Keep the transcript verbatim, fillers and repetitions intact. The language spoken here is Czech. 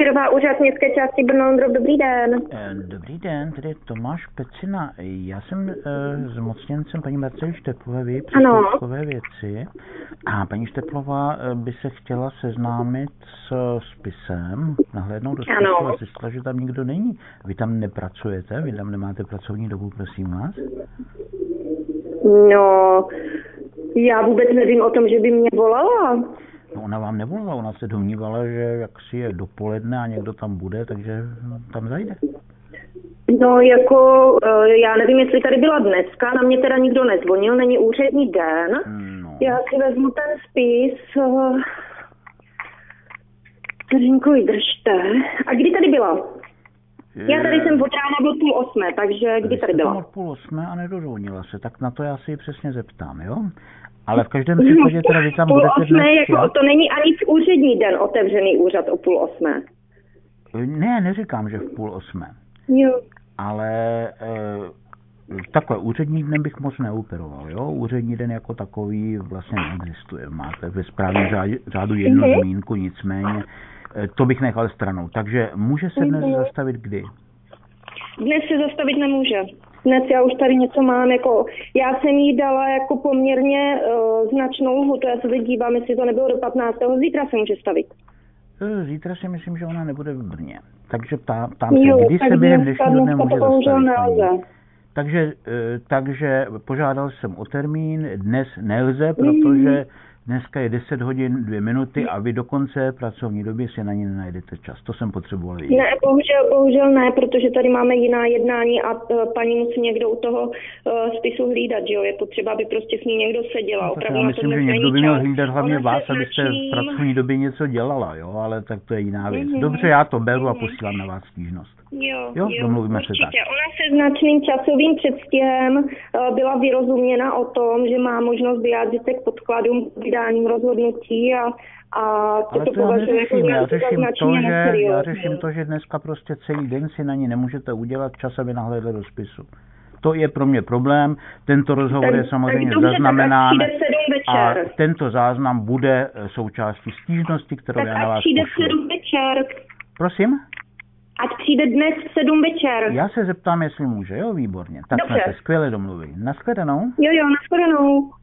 Šerová, úřad městské části Brno. Dobrý den. Dobrý den, tady je Tomáš Pecina. Já jsem e, zmocněncem paní Marcely Šteplové při skutkové věci a paní Šteplová by se chtěla seznámit s spisem, nahlédnout do spisu a zjistila, že tam nikdo není. Vy tam nepracujete? Vy tam nemáte pracovní dobu, prosím vás? No, já vůbec nevím o tom, že by mě volala. No, ona vám nevolala, ona se domnívala, že jaksi je dopoledne a někdo tam bude, takže tam zajde. No jako, já nevím, jestli tady byla dneska, na mě teda nikdo nezvonil, není úřední den. No. Já si vezmu ten spis. Vteřinku vydržte. A kdy tady byla? Je... Já tady jsem od rána od půl osmé, takže kdy tady byla? Od půl osmé a nedozvonila se, tak na to já si ji přesně zeptám, jo? Ale v každém případě teda vy tam půl budete osmé, dnes, jako to není ani v úřední den otevřený úřad o půl osmé. Ne, neříkám, že v půl osmé. Jo. Ale e, takhle, úřední den bych moc neoperoval, jo? Úřední den jako takový vlastně neexistuje. Máte ve správním řádu jednu mm-hmm. zmínku, nicméně e, to bych nechal stranou. Takže může se dnes mm-hmm. zastavit kdy? Dnes se zastavit nemůže. Dnes já už tady něco mám, jako, já jsem jí dala jako poměrně uh, značnou lhutu, já se teď dívám, jestli to nebylo do patnáctého Zítra se může stavit. Zítra si myslím, že ona nebude v Brně. Takže ptám, ptám jo, se, kdy se během dnešního dne může zastavit. Takže, takže požádal jsem o termín, dnes nelze, protože dneska je deset hodin dvě minuty a vy do konce pracovní doby si na ní nenajdete čas. To jsem potřeboval vidět. Ne, bohužel, bohužel ne, protože tady máme jiná jednání a uh, paní musí někdo u toho uh, spisu hlídat, že jo? Je potřeba, aby prostě s ní někdo seděla. No, tak já myslím, že někdo by měl hlídat hlavně vás, abyste v pracovní době něco dělala, jo? Ale tak to je jiná věc. Mm-hmm. Dobře, já to beru a posílám na vás stížnost. Jo, jo, jo, domluvíme určitě. se tak. Ona se značným časovým předstihem uh, byla vyrozuměna o tom, že má možnost vyjádřit se k podkladům vydáním rozhodnutí a a to ale to já neřeším, já řeším, to, že, já řeším to, že dneska prostě celý den si na ní nemůžete udělat čas, aby nahlédli do spisu. To je pro mě problém, tento rozhovor ten, je samozřejmě zaznamenán a tento záznam bude součástí stížnosti, kterou tak já na vás pošlu. sedm večer. Prosím? Ať přijde dnes v sedm večer. Já se zeptám, jestli může, jo, výborně. Tak jsme se skvěle domluvili. Nashledanou? Jo, jo, nashledanou.